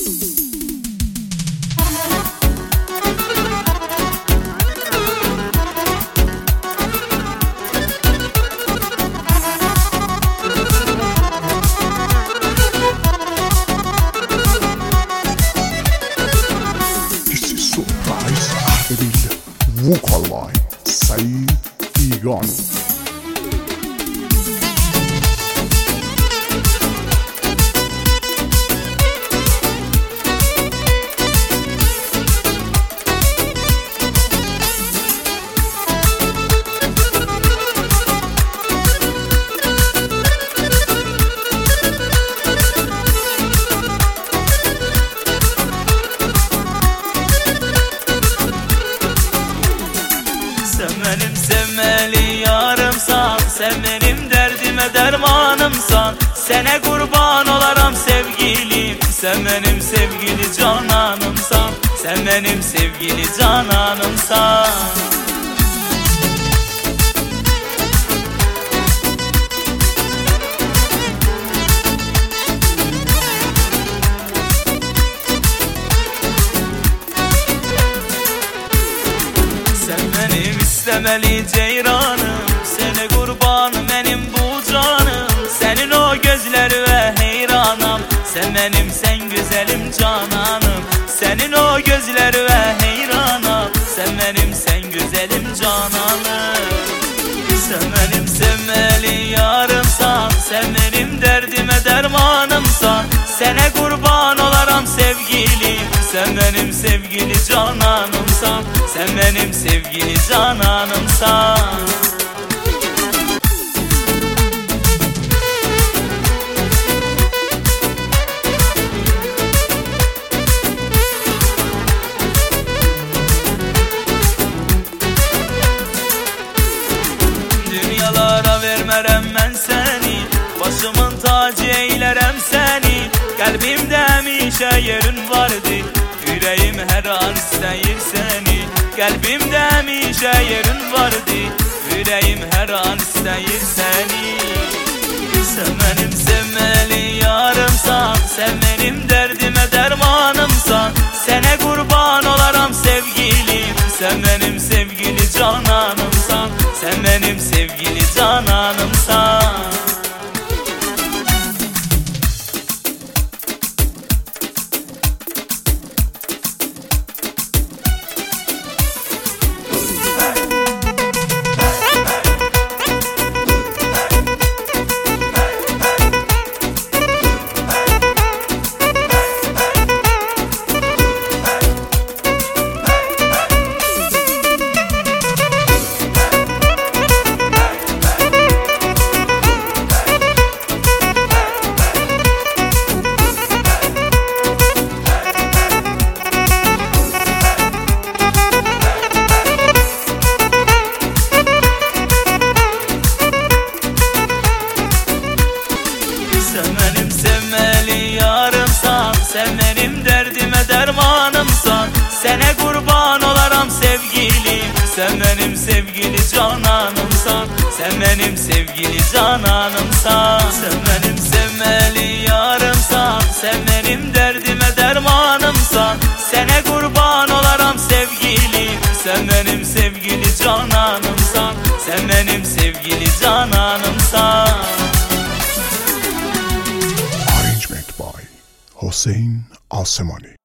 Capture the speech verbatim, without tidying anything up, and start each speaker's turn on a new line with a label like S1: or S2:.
S1: Vukalay Said Figani.
S2: Sen benim sevmeli yarımsan, sen benim derdime dermanımsan. Sene kurban olaram sevgilim, sen benim sevgili cananımsan. Sen benim sevgili cananımsan. İstemeli ceyranım, sene kurbanım benim bu canım. Senin o gözleri ve heyranım, sen benim sen güzelim cananım. Senin o gözleri ve heyranım, sen benim sen güzelim cananım. Sen benim sevmeli yarımsan, sen benim derdime dermanımsan. Sene kurban olaram sevgilim, sen benim sevgili cananımsan. Sen benim sevgili cananımsan. Dünyalara vermerem ben seni, başımın tacı eylerem seni. Kalbimde hemişe yerin vardı, yüreğim her an isteyir seni. Kalbimde hemişe yerin vardı, yüreğim her an isteyir seni. Sen benim sevmeli yarımsan, sen benim derdime dermanımsan. Sene kurban olaram sevgilim, sen benim sevgili cananımsan. Sen benim sevgili cananımsan. Sen benim derdime dermanımsan. Sene kurban olaram sevgilim, sen benim sevgili cananımsan. Sen benim sevgili cananımsan. Sen benim sevmeli yarımsan, sen benim derdime dermanımsan. Sene kurban olaram sevgilim, sen benim sevgili cananımsan. Sen benim sevgili cananımsan.
S1: Arrangement by Hossein Alsemani.